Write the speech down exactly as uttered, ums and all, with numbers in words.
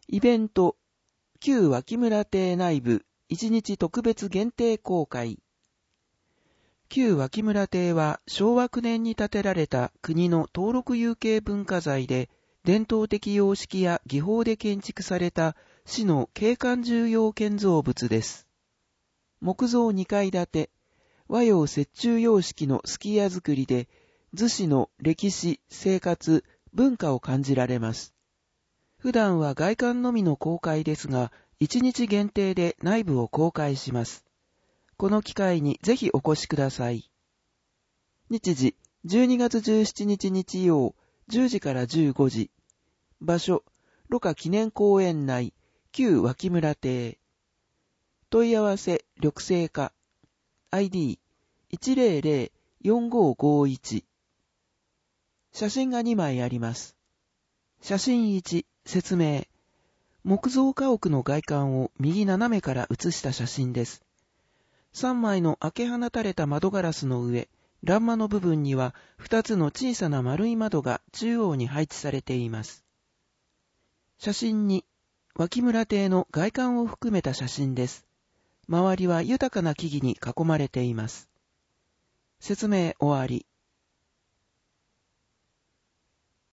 イベント、旧脇村邸内部いちにち特別限定公開。旧脇村邸は昭和きゅうねんに建てられた国の登録有形文化財で、伝統的様式や技法で建築された市の景観重要建造物です。木造にかい建て、和洋折衷様式のすき家造りで、逗子の歴史、生活、文化を感じられます。普段は外観のみの公開ですが、いちにち限定で内部を公開します。この機会にぜひお越しください。日時、じゅうにがつじゅうしちにち日曜、じゅうじからじゅうごじ。場所、芦花記念公園内、旧脇村邸。問い合わせ、緑星課。アイディーいちゼロゼロよんごごいち。写真がにまいあります。写真いち、説明。木造家屋の外観を右斜めから写した写真です。さんまいの開け放たれた窓ガラスの上、欄間の部分にはふたつの小さな丸い窓が中央に配置されています。写真に、脇村邸の外観を含めた写真です。周りは豊かな木々に囲まれています。説明終わり。